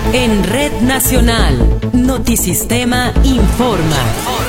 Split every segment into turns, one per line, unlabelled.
En Red Nacional, Notisistema informa.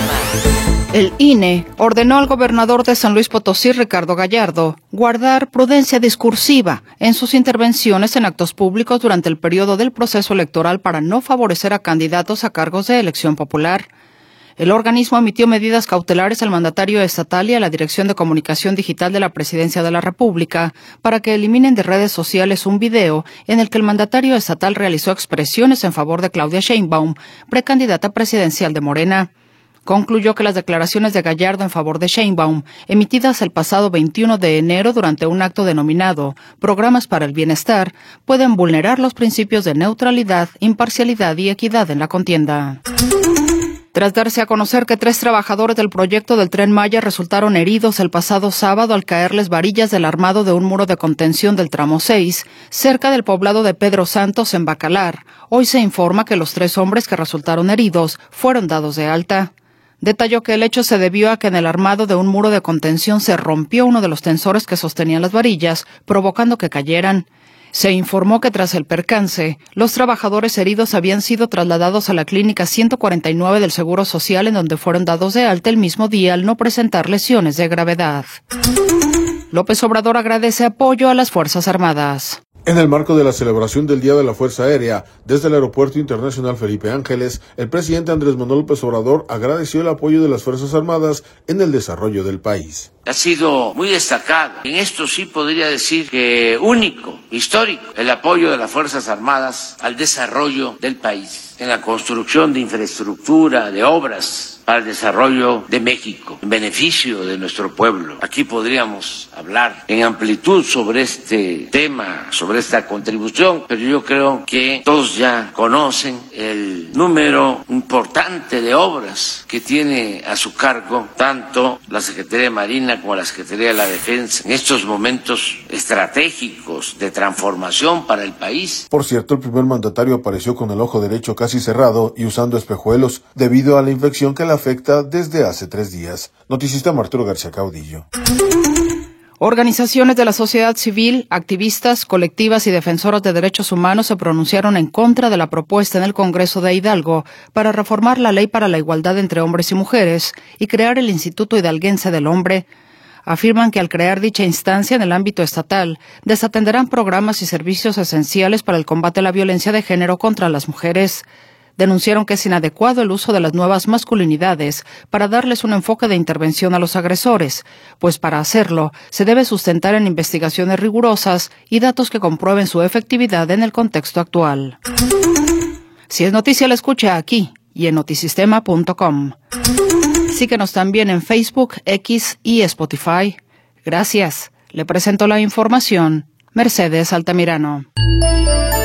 El INE ordenó al gobernador de San Luis Potosí, Ricardo Gallardo, guardar prudencia discursiva en sus intervenciones en actos públicos durante el periodo del proceso electoral para no favorecer a candidatos a cargos de elección popular. El organismo emitió medidas cautelares al mandatario estatal y a la Dirección de Comunicación Digital de la Presidencia de la República para que eliminen de redes sociales un video en el que el mandatario estatal realizó expresiones en favor de Claudia Sheinbaum, precandidata presidencial de Morena. Concluyó que las declaraciones de Gallardo en favor de Sheinbaum, emitidas el pasado 21 de enero durante un acto denominado Programas para el Bienestar, pueden vulnerar los principios de neutralidad, imparcialidad y equidad en la contienda. Tras darse a conocer que 3 trabajadores del proyecto del Tren Maya resultaron heridos el pasado sábado al caerles varillas del armado de un muro de contención del tramo 6, cerca del poblado de Pedro Santos en Bacalar, hoy se informa que los 3 hombres que resultaron heridos fueron dados de alta. Detalló que el hecho se debió a que en el armado de un muro de contención se rompió uno de los tensores que sostenían las varillas, provocando que cayeran. Se informó que tras el percance, los trabajadores heridos habían sido trasladados a la clínica 149 del Seguro Social, en donde fueron dados de alta el mismo día al no presentar lesiones de gravedad. López Obrador agradece apoyo a las Fuerzas Armadas.
En el marco de la celebración del Día de la Fuerza Aérea, desde el Aeropuerto Internacional Felipe Ángeles, el presidente Andrés Manuel López Obrador agradeció el apoyo de las Fuerzas Armadas en el desarrollo del país.
Ha sido muy destacado. En esto sí podría decir que único, histórico, el apoyo de las Fuerzas Armadas al desarrollo del país, en la construcción de infraestructura, de obras para el desarrollo de México, en beneficio de nuestro pueblo. Aquí podríamos hablar en amplitud sobre este tema, sobre esta contribución, pero yo creo que todos ya conocen el número importante de obras que tiene a su cargo tanto la Secretaría de Marina como la Secretaría de la Defensa en estos momentos estratégicos de transformación para el país.
Por cierto, el primer mandatario apareció con el ojo derecho casi cerrado y usando espejuelos debido a la infección que le afecta desde hace 3 días. Noticista Arturo García Caudillo.
Organizaciones de la sociedad civil, activistas, colectivas y defensoras de derechos humanos se pronunciaron en contra de la propuesta en el Congreso de Hidalgo para reformar la ley para la igualdad entre hombres y mujeres y crear el Instituto Hidalguense del Hombre. Afirman que al crear dicha instancia en el ámbito estatal, desatenderán programas y servicios esenciales para el combate a la violencia de género contra las mujeres. Denunciaron que es inadecuado el uso de las nuevas masculinidades para darles un enfoque de intervención a los agresores, pues para hacerlo se debe sustentar en investigaciones rigurosas y datos que comprueben su efectividad en el contexto actual. Si es noticia, la escucha aquí y en notisistema.com. Síguenos también en Facebook, X y Spotify. Gracias. Le presento la información, Mercedes Altamirano.